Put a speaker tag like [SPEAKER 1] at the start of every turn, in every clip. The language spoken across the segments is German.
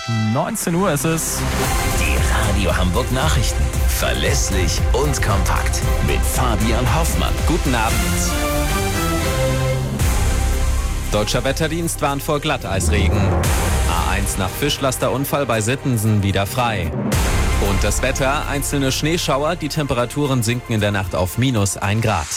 [SPEAKER 1] 19 Uhr ist es.
[SPEAKER 2] Die Radio Hamburg Nachrichten. Verlässlich und kompakt. Mit Fabian Hoffmann.
[SPEAKER 1] Guten Abend. Deutscher Wetterdienst warnt vor Glatteisregen. A1 nach Fischlasterunfall bei Sittensen wieder frei. Und das Wetter, einzelne Schneeschauer, die Temperaturen sinken in der Nacht auf -1 Grad.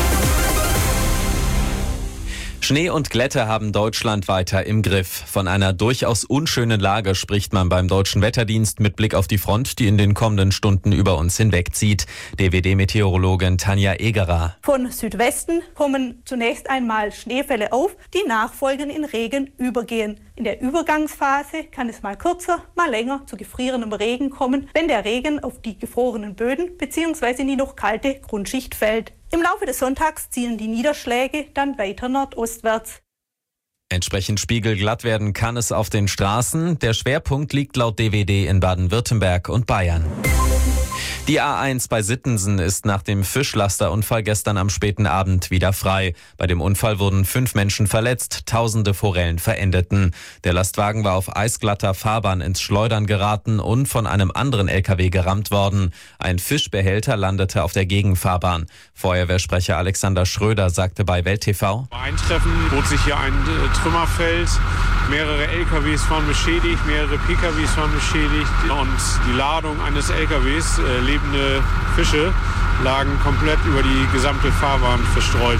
[SPEAKER 1] Schnee und Glätte haben Deutschland weiter im Griff. Von einer durchaus unschönen Lage spricht man beim Deutschen Wetterdienst mit Blick auf die Front, die in den kommenden Stunden über uns hinwegzieht. DWD-Meteorologin Tanja Egerer.
[SPEAKER 3] Von Südwesten kommen zunächst einmal Schneefälle auf, die nachfolgend in Regen übergehen. In der Übergangsphase kann es mal kürzer, mal länger zu gefrierendem Regen kommen, wenn der Regen auf die gefrorenen Böden bzw. in die noch kalte Grundschicht fällt. Im Laufe des Sonntags ziehen die Niederschläge dann weiter nordostwärts.
[SPEAKER 1] Entsprechend spiegelglatt werden kann es auf den Straßen. Der Schwerpunkt liegt laut DWD in Baden-Württemberg und Bayern. Die A1 bei Sittensen ist nach dem Fischlasterunfall gestern am späten Abend wieder frei. Bei dem Unfall wurden 5 Menschen verletzt, tausende Forellen verendeten. Der Lastwagen war auf eisglatter Fahrbahn ins Schleudern geraten und von einem anderen LKW gerammt worden. Ein Fischbehälter landete auf der Gegenfahrbahn. Feuerwehrsprecher Alexander Schröder sagte bei Welt TV:
[SPEAKER 4] Beim Eintreffen bot sich hier ein Trümmerfeld. Mehrere LKWs waren beschädigt, mehrere PKWs waren beschädigt und die Ladung eines LKWs, lebende Fische, lagen komplett über die gesamte Fahrbahn verstreut.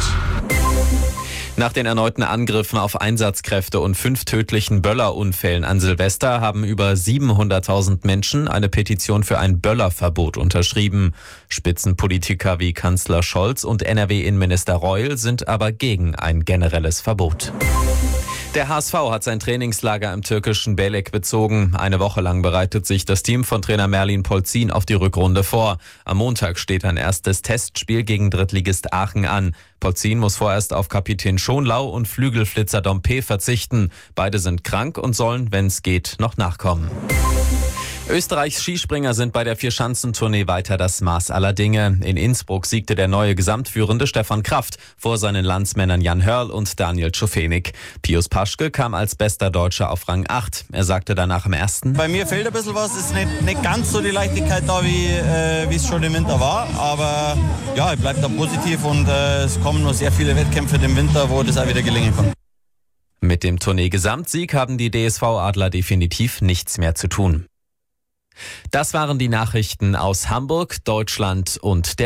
[SPEAKER 1] Nach den erneuten Angriffen auf Einsatzkräfte und 5 tödlichen Böllerunfällen an Silvester haben über 700.000 Menschen eine Petition für ein Böllerverbot unterschrieben. Spitzenpolitiker wie Kanzler Scholz und NRW-Innenminister Reul sind aber gegen ein generelles Verbot. Der HSV hat sein Trainingslager im türkischen Belek bezogen. Eine Woche lang bereitet sich das Team von Trainer Merlin Polzin auf die Rückrunde vor. Am Montag steht ein erstes Testspiel gegen Drittligist Aachen an. Polzin muss vorerst auf Kapitän Schonlau und Flügelflitzer Dompe verzichten. Beide sind krank und sollen, wenn es geht, noch nachkommen. Österreichs Skispringer sind bei der Vierschanzentournee weiter das Maß aller Dinge. In Innsbruck siegte der neue Gesamtführende Stefan Kraft vor seinen Landsmännern Jan Hörl und Daniel Czofenik. Pius Paschke kam als bester Deutscher auf Rang 8. Er sagte danach im ersten:
[SPEAKER 5] Bei mir fehlt ein bisschen was, es ist nicht ganz so die Leichtigkeit da, wie es schon im Winter war. Aber ja, ich bleibe da positiv und es kommen noch sehr viele Wettkämpfe im Winter, wo das auch wieder gelingen kann.
[SPEAKER 1] Mit dem Tournee-Gesamtsieg haben die DSV-Adler definitiv nichts mehr zu tun. Das waren die Nachrichten aus Hamburg, Deutschland und der